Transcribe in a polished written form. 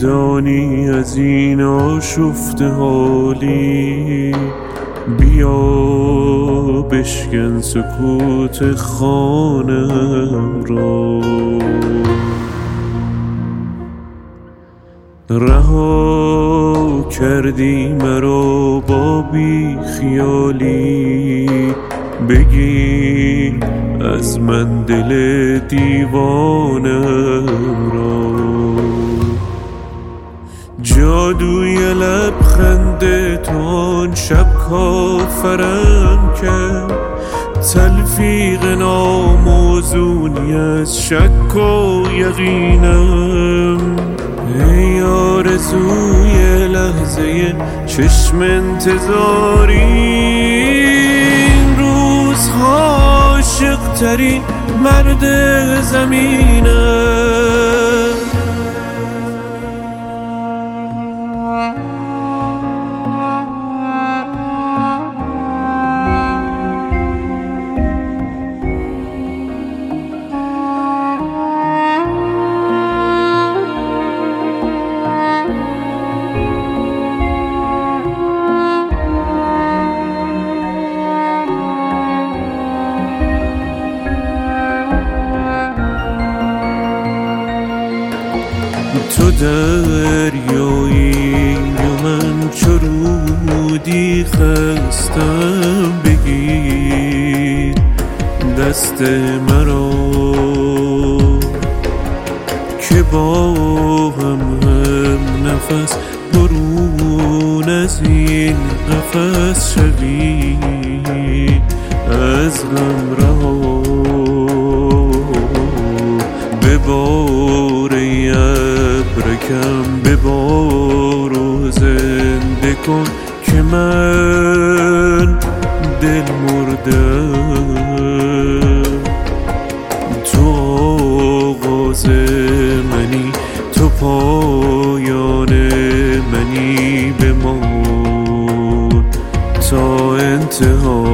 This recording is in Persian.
میدانی از این آشفته حالی، بیا بشکن سکوت خانم را. رها کردی مرا با بی خیالی، بگیر از من دل دیوانم را. جادوی لبخند تو آن شب کافرم کرد، تلفیق ناموزونی از شک و یقینم. ای آرزوی لحظه چشم انتظاری، این روزها عاشق ترین مرد زمینم. تو دریایی و من چرودی، خستم بگیر دست مرا که با هم نفس برون از این قفس شوی، از غم رها بباره ابرکم، ببار و زنده کن که من دل مردم. تو آغاز منی، تو پایان منی، بمان تا انتها.